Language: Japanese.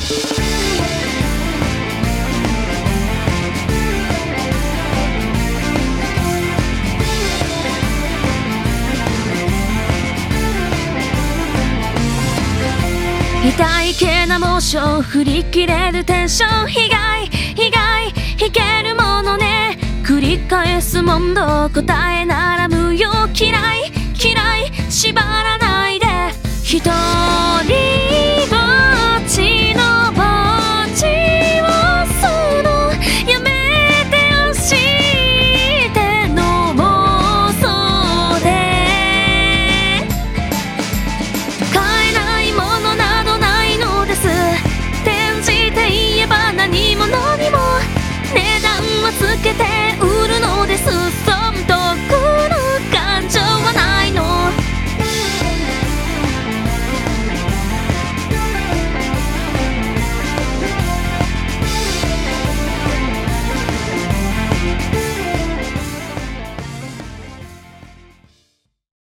痛いけなモーション振り切れるテンション被害いけるものね繰り返す問答答えなら無用嫌い縛らないで人